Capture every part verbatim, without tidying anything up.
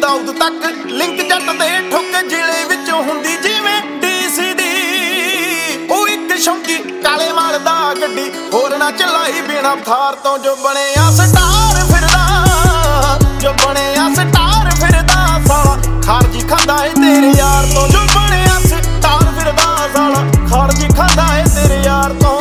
ਕਲੌਦ ਤੱਕ ਲਿੰਕ ਜੱਟ ਦੇ ਠੁੱਕ ਜ਼ਿਲ੍ਹੇ ਵਿੱਚ ਹੁੰਦੀ ਜਿਵੇਂ ਡੀਸੀ ਦੀ। ਉਹ ਇੱਕ ਸ਼ੌਂਕੀ ਕਾਲੇ ਮਾਲ ਦਾ ਗੱਡੀ ਹੋਰ ਨਾ ਚਲਾਈ ਬਿਨਾ ਥਾਰ ਤੋਂ ਜੋ ਬਣਿਆ ਸਟਾਰ ਫਿਰਦਾ, ਜੋ ਬਣਿਆ ਸਟਾਰ ਫਿਰਦਾ ਸਾਲਾ ਖਾਰਜੀ ਖਾਂਦਾ ਏ ਤੇਰੇ ਯਾਰ ਤੋਂ, ਜੋ ਬਣਿਆ ਸਟਾਰ ਫਿਰਦਾ ਸਾਲਾ ਖਾਰਜੀ ਖਾਂਦਾ ਏ ਤੇਰੇ ਯਾਰ ਤੋਂ।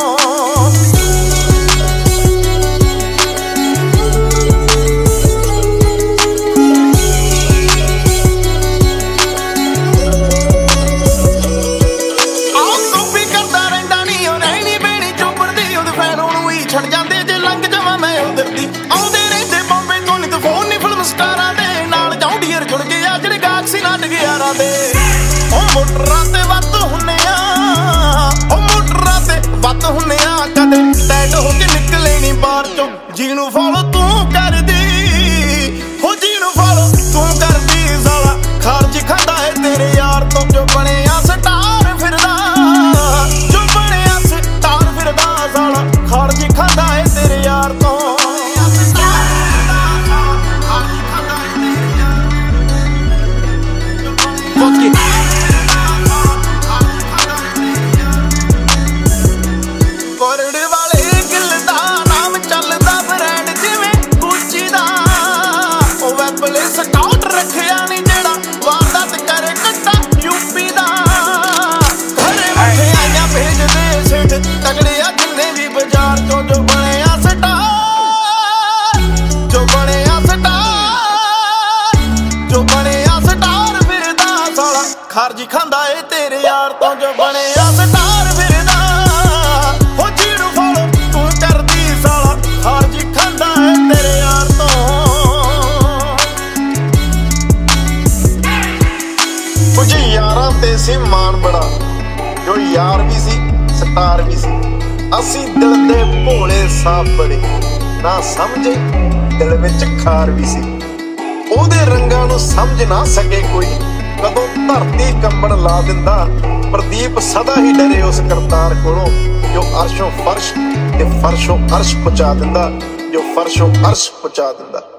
ਛੱਡ ਜਾਂਦੇ ਜੇ ਲੰਘ ਜਾਵਾਂ ਮੈਂ ਉਧਰ ਦੀ, ਆਉਂਦੇ ਰਹਿੰਦੇ ਬੰਬੇ ਤੋਂ ਨਿਤ ਫੋਨ ਨੀ ਫਿਲਮ ਸਟਾਰਾਂ ਦੇ ਨਾਲ ਜੌਂਡੀਅਰ ਜੁੜ ਗਏ ਆ ਜਿਹੜੇ ਗਾਹਕ ਸੀ ਨਾਟ ਗਿਆਰਾਂ ਦੇ। ਉਹ ਮੋਟਰਾਂ ਤੇ ਵੱਧ ਹੁੰਨੇ ਆ, ਉਹ ਮੋਟਰਾਂ ਤੇ ਵੱਧ ਹੁੰਨੇ ਆ, ਕਦੇ ਟੈਟ ਹੋ ਕੇ ਨਿਕਲੇ ਨੀ ਬਾਹਰ ਚੋਂ ਜਿਹਨੂੰ ਫੋਲੋ ਤੂੰ ਕਰਦੀ, ਹੋ ਜਿਹਨੂੰ ਫੋਲੋ ਤੂੰ ਕਰਦੀ ਸਾਲਾ ਖਾਰਜੀ ਖਾਂਦਾ ਏ ਤੇਰੇ ਯਾਰ ਤੋਂ, ਜੋ ਬਣਿਆ ਸਟਾਰ ਫਿਰਦਾ, ਜੋ ਬਣਿਆ ਸਟਾਰ ਫਿਰਦਾ ਸਾਲਾ ਖਾਰਜੀ ਖਾਂਦਾ ਏ ਤੇਰੇ ਯਾਰ ਤੋਂ। ਕੋਰੜ ਵਾਲੇ ਗਿੱਲ ਦਾ ਨਾਮ ਚੱਲਦਾ ਬ੍ਰਾਂਡ ਜਿਵੇਂ ਗੁੱਚੀ ਦਾ, ਉਹ ਵੈਬਲੇ ਸਕਾਊਟ ਰੱਖਿਆ ਨੀ ਜਿਹੜਾ ਵਾਰਦਾਤ ਕਰੇ ਕੱਟਾ ਯੂਪੀ ਦਾ। ਘਰੇ ਬੈਠੇ ਆਈਆਂ ਭੇਜਦੇ ਸਿੱਟ ਤਗੜੇ ਆ ਜਿੰਨੇ ਵੀ ਬਾਜ਼ਾਰ ਤੋਂ, ਜੋ ਬਣਿਆ ਸਟਾਰ, ਜੋ ਬਣਿਆ ਸਟਾਰ, ਜੋ ਬਣਿਆ ਸਟਾਰ ਫਿਰਦਾ ਸਾਲਾ ਖਾਰਜੀ ਖਾਂਦਾ ਏ ਤੇਰੇ ਯਾਰ ਤੋਂ, ਜੋ ਬਣਿਆ ਸਟਾਰ ਫਿਰਦਾ, ਹੋ ਜਿਹਨੂੰ ਫੋਲੋ ਤੂੰ ਕਰਦੀ ਸਾਲਾ ਖਾਰਜੀ ਖਾਂਦਾ ਏ ਤੇਰੇ ਯਾਰ ਤੋਂ। ਕੁਝ ਯਾਰਾਂ ਤੇ ਸੀ ਮਾਣ ਬੜਾ, ਜੋ ਯਾਰ ਵੀ ਸੀ ਸਟਾਰ ਵੀ ਸੀ, ਅਸੀਂ ਦਿਲ ਦੇ ਭੋਲੇ ਸਾਫ ਬੜੇ ਨਾ ਸਮਝੇ ਦਿਲ ਵਿੱਚ ਖਾਰ ਵੀ ਸੀ। ਉਹਦੇ ਰੰਗਾਂ ਨੂੰ ਸਮਝ ਨਾ ਸਕੇ ਕੋਈ, ਕਦੋਂ ਧਰਤੀ ਕੰਬਣ ਲਾ ਦਿੰਦਾ, ਪ੍ਰਦੀਪ ਸਦਾ ਹੀ ਡਰੇ ਉਸ ਕਰਤਾਰ ਕੋਲੋਂ ਜੋ ਅਰਸ਼ੋਂ ਫਰਸ਼ ਤੇ ਫਰਸ਼ੋਂ ਅਰਸ਼ ਪਹੁੰਚਾ ਦਿੰਦਾ, ਜੋ ਫਰਸ਼ੋਂ ਅਰਸ਼ ਪਹੁੰਚਾ ਦਿੰਦਾ।